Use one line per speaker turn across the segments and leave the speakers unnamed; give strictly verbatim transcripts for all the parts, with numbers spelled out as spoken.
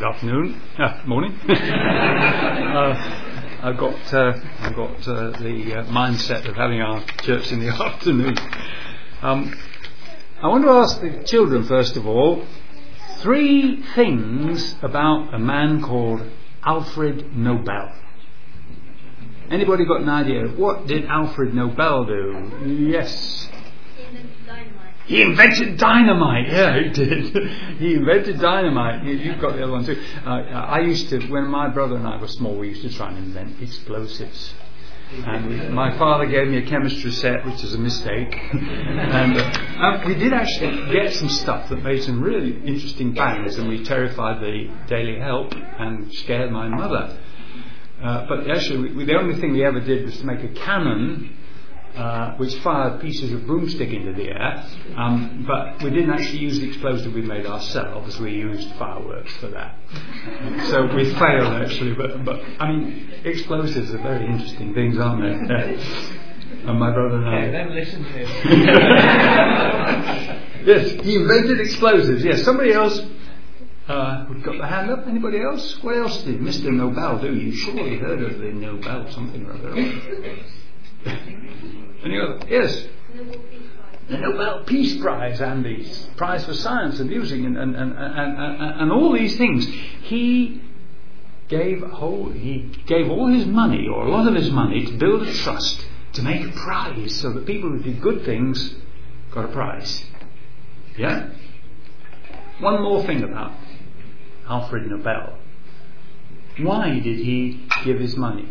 Good afternoon. Ah, morning. uh, I've got uh, I've got uh, the uh, mindset of having our church in the afternoon. Um, I want to ask the children first of all three things about a man called Alfred Nobel. Anybody got an idea? What did Alfred Nobel do? Yes. He invented dynamite. Yeah, he did. He invented dynamite. You've got the other one too. Uh, I used to, when my brother and I were small, we used to try and invent explosives. And we, my father gave me a chemistry set, which is a mistake. and uh, we did actually get some stuff that made some really interesting bangs, and we terrified the Daily Help and scared my mother. Uh, but actually, we, the only thing we ever did was to make a cannon Uh, which fired pieces of broomstick into the air, um, but we didn't actually use the explosive we made ourselves. We used fireworks for that. So we failed actually, but, but I mean, explosives are very interesting things, aren't they? Yeah. And my brother and I.
Yeah, then listen to him.
Yes, he invented explosives. Yes, somebody else. Uh, we've got the hand up. Anybody else? What else did Mister Nobel do? You surely heard of the Nobel something or other. Any other? Yes. The Nobel Peace Prize and the Prize for Science and Music and and, and, and, and, and all these things. He gave whole he gave all his money, or a lot of his money, to build a trust to make a prize, so that people who did good things got a prize. Yeah. One more thing about Alfred Nobel. Why did he give his money?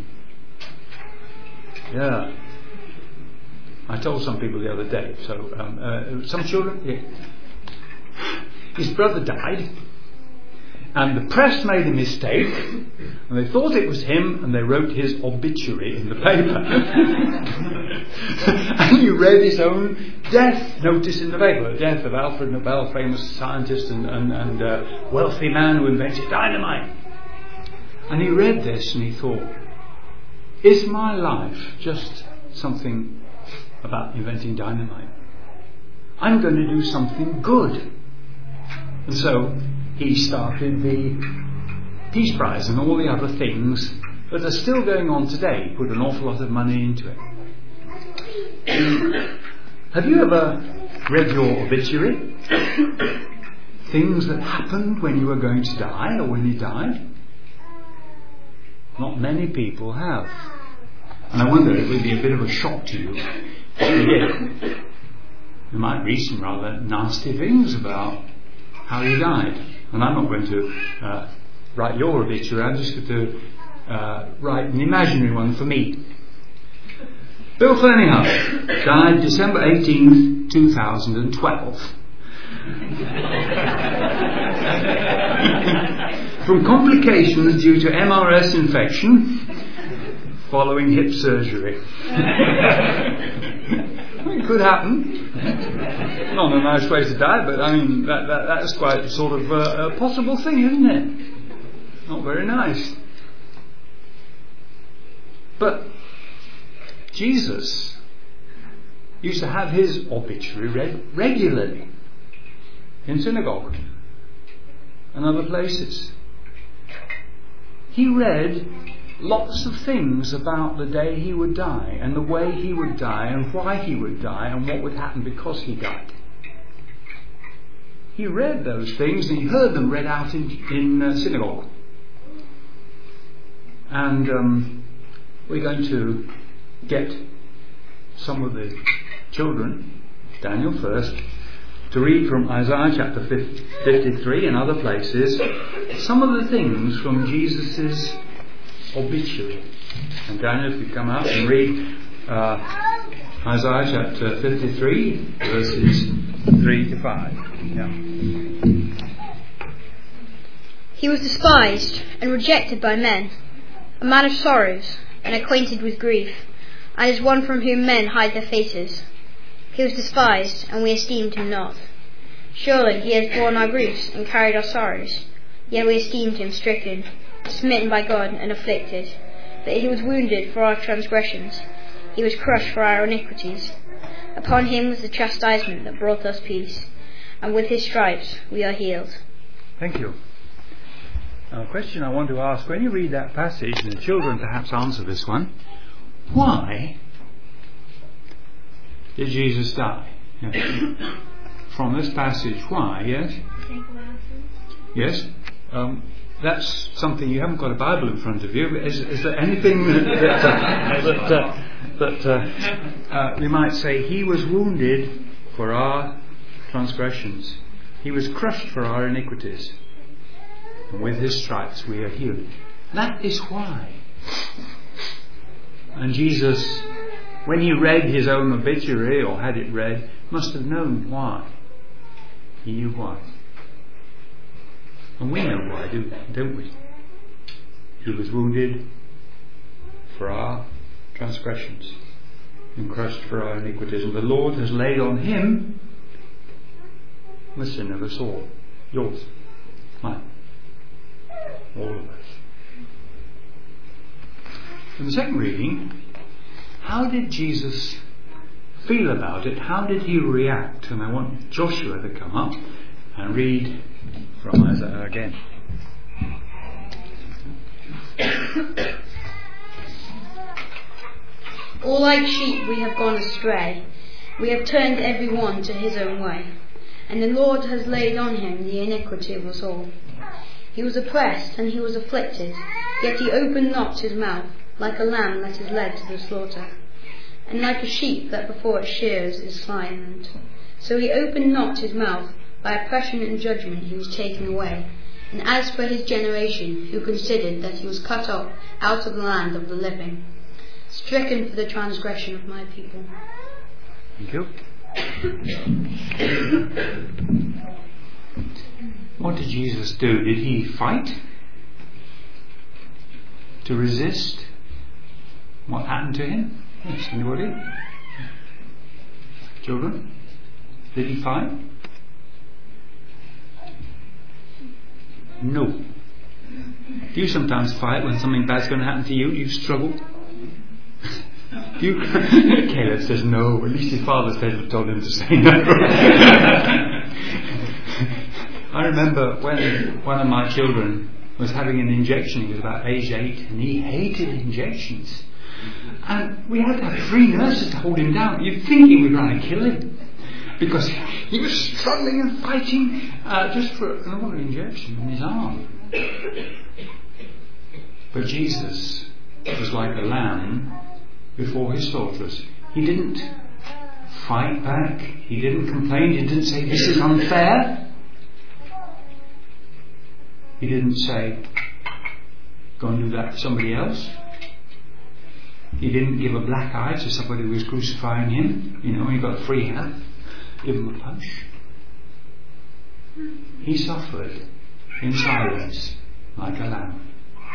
Yeah. I told some people the other day. So um, uh, some children, yeah. His brother died, and the press made a mistake, and they thought it was him, and they wrote his obituary in the paper. And you read his own death notice in the paper, the death of Alfred Nobel, famous scientist and, and, and uh, wealthy man who invented dynamite. And he read this and he thought, is my life just something about inventing dynamite? I'm going to do something good. And so he started the Peace Prize and all the other things that are still going on today. He put an awful lot of money into it. Have you ever read your obituary? Things that happened when you were going to die or when you died? Not many people have. And I wonder if it would be a bit of a shock to you if you did. You might read some rather nasty things about how you died. And I'm not going to uh, write your obituary, I'm just going to uh, write an imaginary one for me. Bill Fernyhough died December eighteenth, two thousand twelve. From complications due to M R S infection following hip surgery. It could happen. Not a nice way to die, but I mean that, that that's quite sort of a, a possible thing, isn't it? Not very nice. But Jesus used to have his obituary read regularly in synagogue and other places. He read lots of things about the day he would die and the way he would die and why he would die and what would happen because he died. He read those things and he heard them read out in, in uh, synagogue. And um, we're going to get some of the children, Daniel first, to read from Isaiah chapter fifty-three and other places some of the things from Jesus' obituary. And Daniel, if you come out and read uh, Isaiah chapter fifty-three, verses three to five. Yeah.
He was despised and rejected by men, a man of sorrows and acquainted with grief, and is one from whom men hide their faces. He was despised, and we esteemed him not. Surely he has borne our griefs and carried our sorrows, yet we esteemed him stricken, smitten by God, and afflicted. But he was wounded for our transgressions, he was crushed for our iniquities. Upon him was the chastisement that brought us peace, and with his stripes we are healed.
Thank you. A question I want to ask, when you read that passage, and the children perhaps answer this one, why did Jesus die? Yes. From this passage, why? Yes? Yes? Um, that's something, you haven't got a Bible in front of you. Is, is there anything that, that, uh, that, uh, that uh, uh, we might say, he was wounded for our transgressions, he was crushed for our iniquities, and with his stripes we are healed. That is why. And Jesus, when he read his own obituary, or had it read, must have known why. He knew why. And we know why, don't we? He was wounded for our transgressions and crushed for our iniquities. And the Lord has laid on him the sin of us all. Yours, mine, all of us. In the second reading, how did Jesus feel about it? How did he react? And I want Joshua to come up and read from Isaiah again.
All like sheep we have gone astray. We have turned every one to his own way. And the Lord has laid on him the iniquity of us all. He was oppressed and he was afflicted, yet he opened not his mouth, like a lamb that is led to the slaughter, and like a sheep that before its shears is silent. So he opened not his mouth, by oppression and judgment he was taken away. And as for his generation, who considered that he was cut off out of the land of the living, stricken for the transgression of my people.
Thank you. What did Jesus do? Did he fight to resist what happened to him? Yes, anybody? Children? Did he fight? No. Do you sometimes fight when something bad's going to happen to you? Do you struggle? Do you? Caleb says no. At least his father said, told him to say no. I remember when one of my children was having an injection. He was about age eight, and he hated injections. And we had to have three nurses to hold him down. You'd think he would try to kill him, because he was struggling and fighting uh, just for an ordinary injection in his arm. But Jesus was like a lamb before his slaughterers. He didn't fight back. He didn't complain. He didn't say, this is unfair. He didn't say, go and do that to somebody else. He didn't give a black eye to somebody who was crucifying him. You know, he got a free hand. Give him a punch. He suffered in silence like a lamb.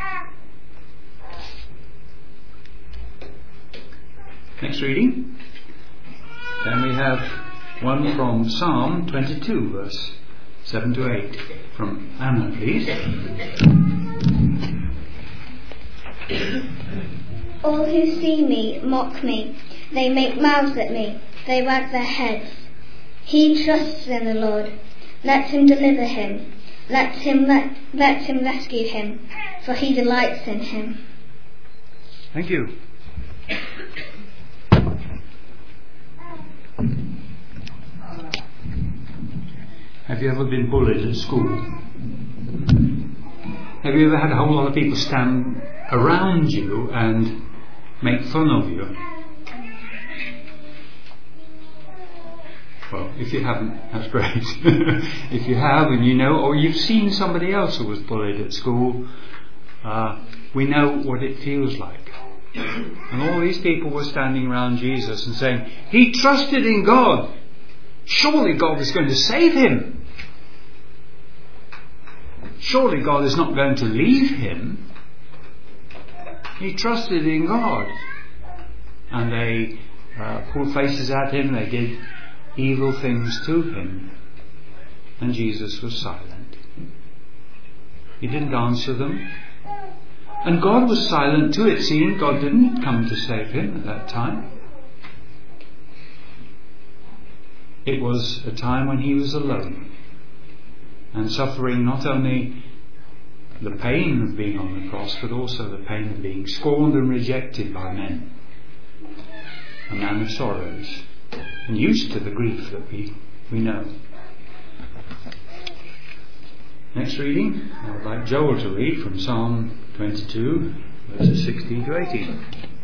Next reading. Then we have one from Psalm twenty-two, verse seven to eight. From Anna, please.
All who see me mock me. They make mouths at me. They wag their heads. He trusts in the Lord. Let him deliver him. Let him let, let him rescue him, for he delights in him.
Thank you. Have you ever been bullied at school? Have you ever had a whole lot of people stand around you and make fun of you? Well, if you haven't, that's great. If you have and you know, or you've seen somebody else who was bullied at school, uh, we know what it feels like. And all these people were standing around Jesus and saying, he trusted in God. Surely God is going to save him. Surely God is not going to leave him. He trusted in God. And they uh, pulled faces at him. They did evil things to him. And Jesus was silent. He didn't answer them. And God was silent too. It seemed God didn't come to save him at that time. It was a time when he was alone and suffering not only the pain of being on the cross, but also the pain of being scorned and rejected by men. A man of sorrows, and used to the grief that we, we know. Next reading, I would like Joel to read from Psalm twenty-two, verses sixteen to eighteen.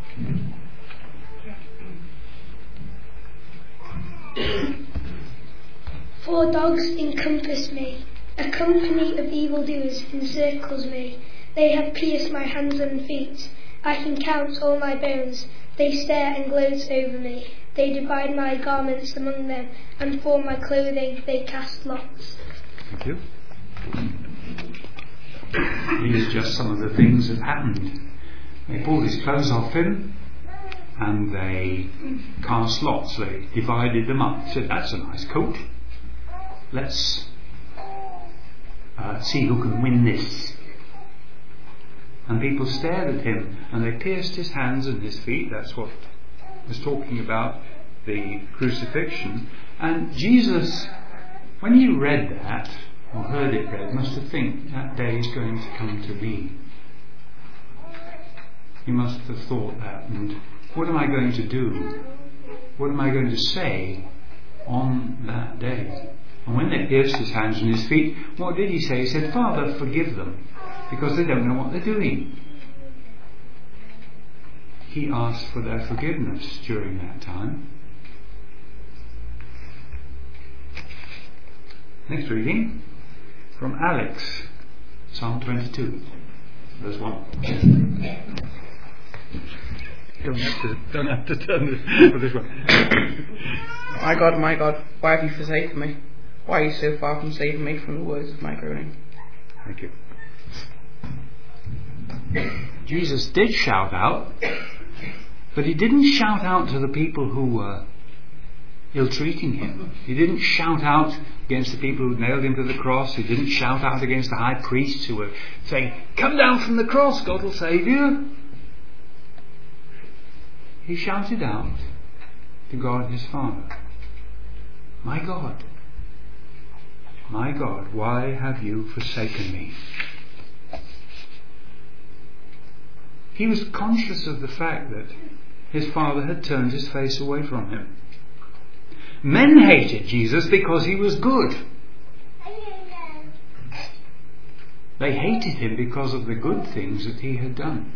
Four dogs encompass me, a company of evildoers encircles me. They have pierced my hands and feet. I can count all my bones. They stare and gloat over me. They divide my garments among them, and for my clothing they cast lots.
Thank you. These are just some of the things that happened. They pulled his clothes off him, and they cast lots. They divided them up. They said, "That's a nice coat. Let's uh, see who can win this." And people stared at him, and they pierced his hands and his feet. That's what was talking about the crucifixion. And Jesus, when he read that, or heard it read, must have think that day is going to come to me. He must have thought that, and what am I going to do? What am I going to say on that day? And when they pierced his hands and his feet, what did he say? He said, "Father, forgive them, because they don't know what they're doing." He asked for their forgiveness during that time. Next reading from Alex, Psalm twenty-two, verse one. Don't have to, don't have to turn this, for this one.
My God, my God, why have you forsaken me? Why are you so far from saving me from the words of my groaning?
Thank you. Jesus did shout out, but he didn't shout out to the people who were ill-treating him. He didn't shout out against the people who nailed him to the cross. He didn't shout out against the high priests who were saying, "Come down from the cross, God will save you." He shouted out to God his Father, "My God, my God, why have you forsaken me?" He was conscious of the fact that his Father had turned his face away from him. Men hated Jesus because he was good. They hated him because of the good things that he had done.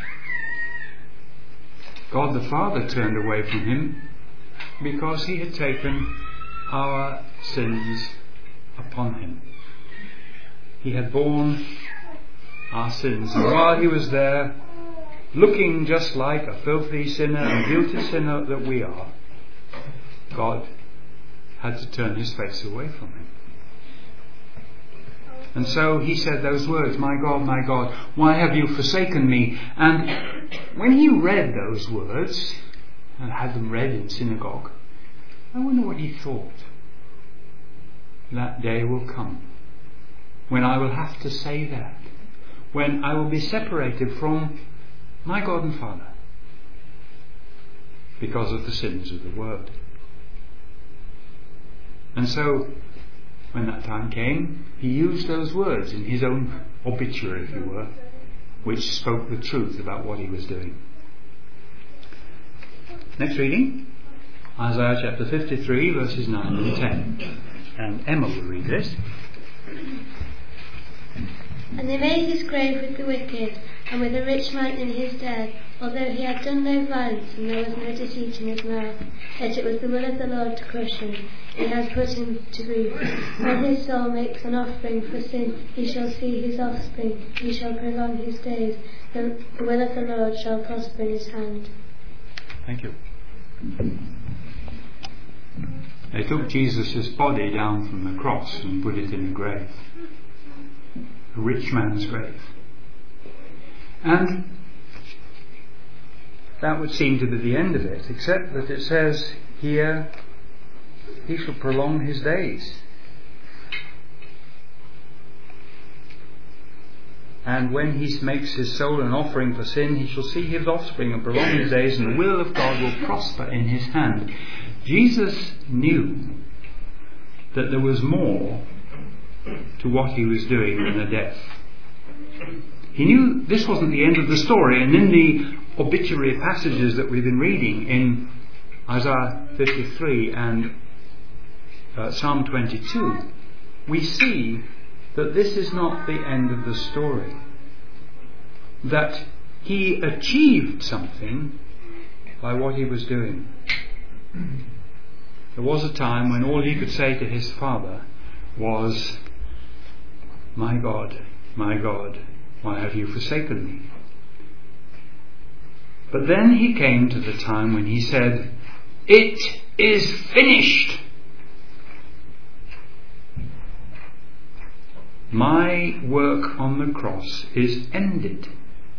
God the Father turned away from him because he had taken our sins upon him. He had borne our sins, and while he was there, looking just like a filthy sinner and guilty sinner that we are, God had to turn his face away from him. And so he said those words, "My God, my God, why have you forsaken me?" And when he read those words, and had them read in synagogue, I wonder what he thought. That day will come when I will have to say that, when I will be separated from my God and Father because of the sins of the world. And so when that time came, he used those words in his own obituary, if you were, which spoke the truth about what he was doing. Next reading, Isaiah chapter fifty-three, verses nine and ten. And Emma will read this.
"And they made his grave with the wicked, and with a rich man in his death, although he had done no violence, and there was no deceit in his mouth. Yet it was the will of the Lord to crush him. He has put him to grief. When his soul makes an offering for sin, he shall see his offspring. He shall prolong his days. The, the will of the Lord shall prosper in his hand."
Thank you. They took Jesus' body down from the cross and put it in a grave. A rich man's grave. And that would seem to be the end of it, except that it says here, he shall prolong his days. And when he makes his soul an offering for sin, he shall see his offspring and prolong his days, and the will of God will prosper in his hand. Jesus knew that there was more to what he was doing than a death. He knew this wasn't the end of the story, and in the obituary passages that we've been reading in Isaiah fifty-three and uh, Psalm twenty-two, we see that this is not the end of the story. That he achieved something by what he was doing. There was a time when all he could say to his father was, "My God, my God, why have you forsaken me?" But then he came to the time when he said, "It is finished. My work on the cross is ended.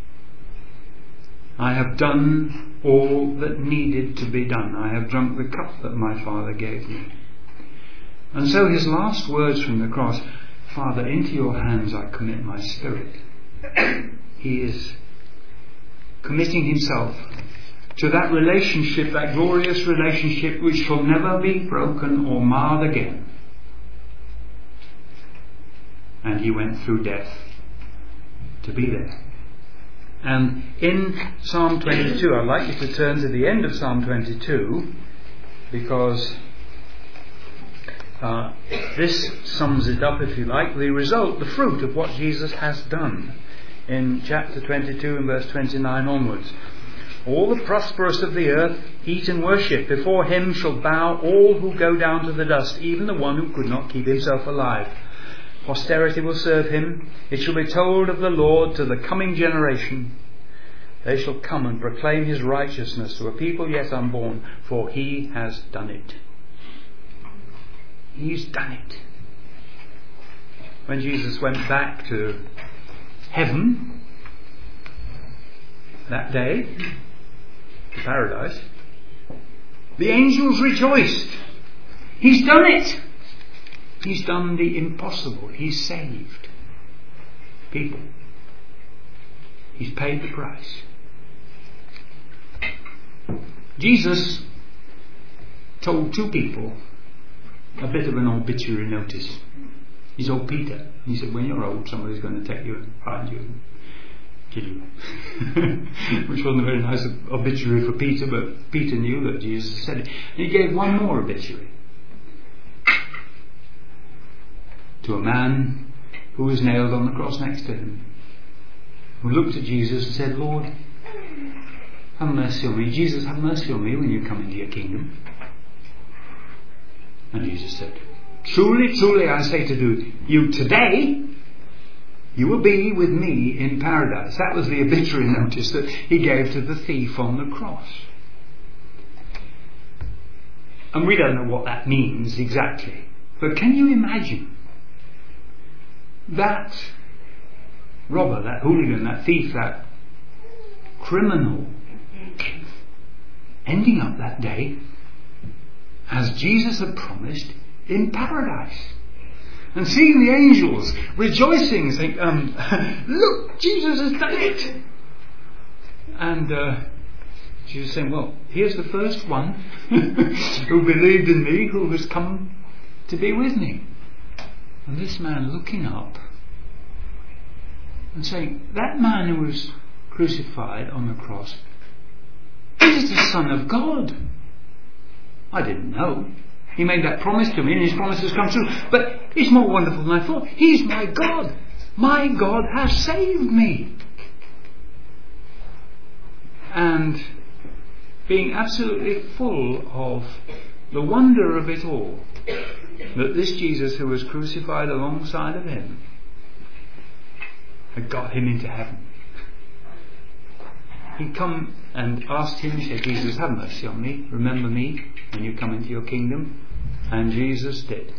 I have done all that needed to be done. I have drunk the cup that my Father gave me." And so his last words from the cross, "Father, into your hands I commit my spirit." He is committing himself to that relationship, that glorious relationship which shall never be broken or marred again. And he went through death to be there. And in Psalm twenty-two, I'd like you to turn to the end of Psalm twenty-two, because uh, this sums it up, if you like, the result, the fruit of what Jesus has done in chapter twenty-two and verse twenty-nine onwards. "All the prosperous of the earth eat and worship. Before him shall bow all who go down to the dust, even the one who could not keep himself alive. Posterity will serve him. It shall be told of the Lord to the coming generation. They shall come and proclaim his righteousness to a people yet unborn, for he has done it." He's done it. When Jesus went back to heaven that day, to paradise, the angels rejoiced. He's done it. He's done the impossible. He's saved people. He's paid the price. Jesus told two people a bit of an obituary notice. He told Peter, he said, "When you're old, somebody's going to take you and find you and kill you." Which wasn't a very nice obituary for Peter, but Peter knew that Jesus said it. And he gave one more obituary to a man who was nailed on the cross next to him, who looked at Jesus and said, "Lord, have mercy on me. Jesus, have mercy on me when you come into your kingdom." And Jesus said, "Truly, truly, I say to you, today you will be with me in paradise." That was the obituary notice that he gave to the thief on the cross. And we don't know what that means exactly. But can you imagine that robber, that hooligan, that thief, that criminal ending up that day, as Jesus had promised, in paradise, and seeing the angels rejoicing, saying, um, "Look, Jesus has done it!" And uh, Jesus saying, "Well, here's the first one who believed in me, who has come to be with me." And this man looking up and saying, "That man who was crucified on the cross is the Son of God. I didn't know. He made that promise to me and his promise has come true. But it's more wonderful than I thought. He's my God. My God has saved me." And being absolutely full of the wonder of it all, that this Jesus who was crucified alongside of him had got him into heaven. He'd come and asked him, he said, "Jesus, have mercy on me. Remember me when you come into your kingdom." And Jesus did.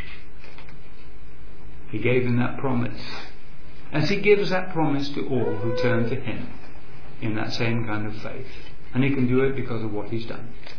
He gave him that promise, as he gives that promise to all who turn to him in that same kind of faith. And he can do it because of what he's done.